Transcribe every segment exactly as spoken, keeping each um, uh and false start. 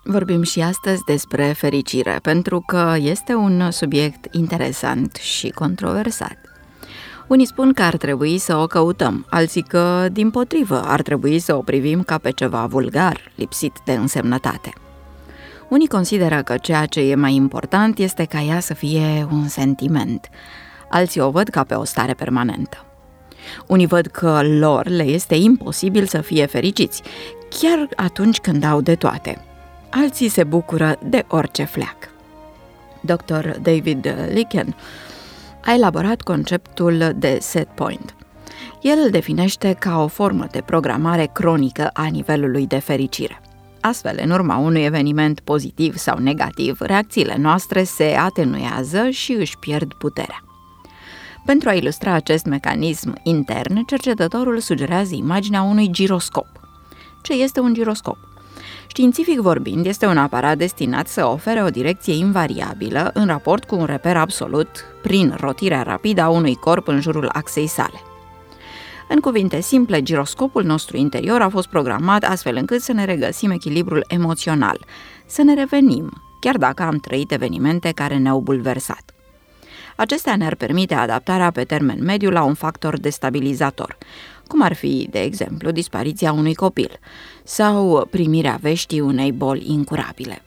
Vorbim și astăzi despre fericire, pentru că este un subiect interesant și controversat. Unii spun că ar trebui să o căutăm, alții că, dimpotrivă, ar trebui să o privim ca pe ceva vulgar, lipsit de însemnătate. Unii consideră că ceea ce e mai important este ca ea să fie un sentiment, alții o văd ca pe o stare permanentă. Unii văd că lor le este imposibil să fie fericiți, chiar atunci când au de toate. Alții se bucură de orice fleac. doctor David Lykken a elaborat conceptul de set point. El îl definește ca o formă de programare cronică a nivelului de fericire. Astfel, în urma unui eveniment pozitiv sau negativ, reacțiile noastre se atenuează și își pierd puterea. Pentru a ilustra acest mecanism intern, cercetătorul sugerează imaginea unui giroscop. Ce este un giroscop? Științific vorbind, este un aparat destinat să ofere o direcție invariabilă în raport cu un reper absolut prin rotirea rapidă a unui corp în jurul axei sale. În cuvinte simple, giroscopul nostru interior a fost programat astfel încât să ne regăsim echilibrul emoțional, să ne revenim, chiar dacă am trăit evenimente care ne-au bulversat. Acestea ne-ar permite adaptarea pe termen mediu la un factor destabilizator, cum ar fi, de exemplu, dispariția unui copil sau primirea veștii unei boli incurabile.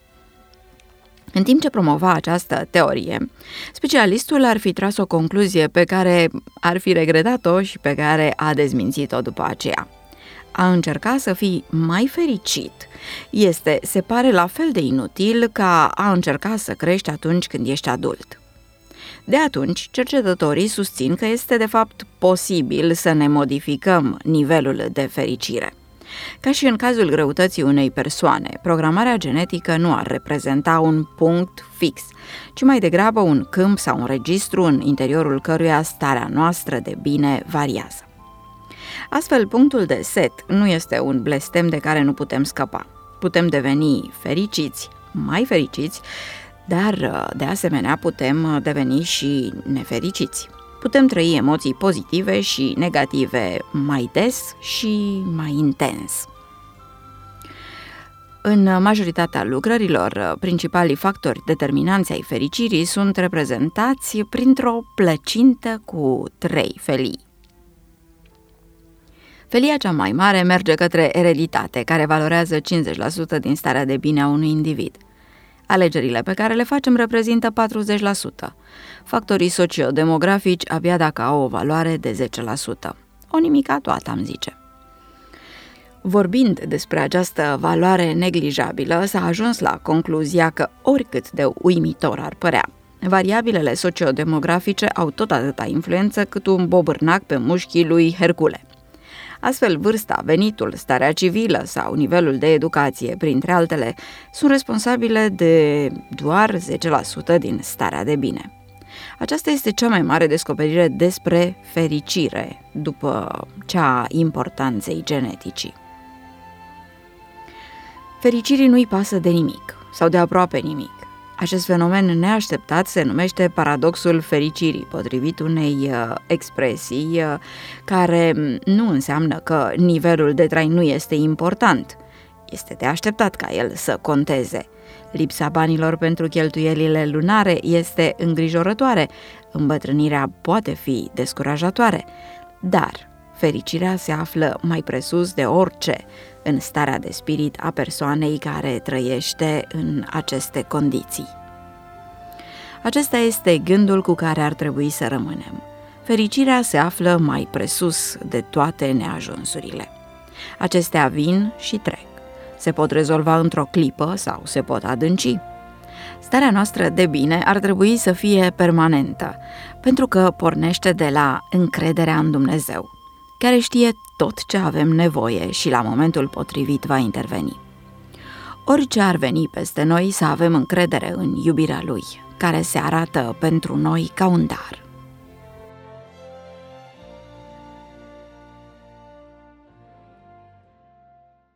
În timp ce promova această teorie, specialistul ar fi tras o concluzie pe care ar fi regretat-o și pe care a dezmințit-o după aceea. A încerca să fii mai fericit este, se pare, la fel de inutil ca a încerca să crești atunci când ești adult. De atunci, cercetătorii susțin că este de fapt posibil să ne modificăm nivelul de fericire. Ca și în cazul greutății unei persoane, programarea genetică nu ar reprezenta un punct fix, ci mai degrabă un câmp sau un registru în interiorul căruia starea noastră de bine variază. Astfel, punctul de set nu este un blestem de care nu putem scăpa. Putem deveni fericiți, mai fericiți, dar, de asemenea, putem deveni și nefericiți. Putem trăi emoții pozitive și negative mai des și mai intens. În majoritatea lucrărilor, principalii factori determinanți ai fericirii sunt reprezentați printr-o plăcintă cu trei felii. Felia cea mai mare merge către ereditate, care valorează cincizeci la sută din starea de bine a unui individ. Alegerile pe care le facem reprezintă patruzeci la sută. Factorii sociodemografici abia dacă au o valoare de zece la sută. O nimica toată, am zice. Vorbind despre această valoare neglijabilă, s-a ajuns la concluzia că, oricât de uimitor ar părea, variabilele sociodemografice au tot atâta influență cât un bobârnac pe mușchii lui Hercule. Astfel, vârsta, venitul, starea civilă sau nivelul de educație, printre altele, sunt responsabile de doar zece la sută din starea de bine. Aceasta este cea mai mare descoperire despre fericire, după cea a importanței geneticii. Fericirii nu-i pasă de nimic, sau de aproape nimic. Acest fenomen neașteptat se numește paradoxul fericirii, potrivit unei uh, expresii uh, care nu înseamnă că nivelul de trai nu este important. Este de așteptat ca el să conteze. Lipsa banilor pentru cheltuielile lunare este îngrijorătoare, îmbătrânirea poate fi descurajatoare, dar fericirea se află mai presus de orice în starea de spirit a persoanei care trăiește în aceste condiții. Acesta este gândul cu care ar trebui să rămânem. Fericirea se află mai presus de toate neajunsurile. Acestea vin și trec. Se pot rezolva într-o clipă sau se pot adânci. Starea noastră de bine ar trebui să fie permanentă, pentru că pornește de la încrederea în Dumnezeu, care știe tot ce avem nevoie și la momentul potrivit va interveni. Orice ar veni peste noi, să avem încredere în iubirea Lui, care se arată pentru noi ca un dar.